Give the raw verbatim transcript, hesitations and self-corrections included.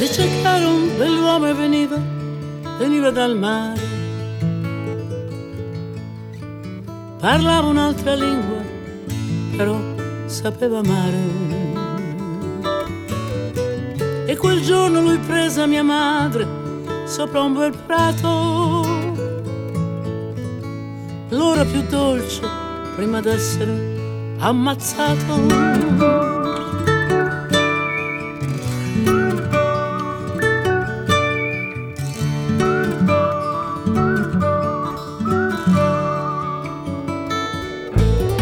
di cercare un bell'uomo e veniva, veniva dal mare. Parlava un'altra lingua, però sapeva amare. E quel giorno lui prese mia madre sopra un bel prato, l'ora più dolce prima d'essere ammazzato.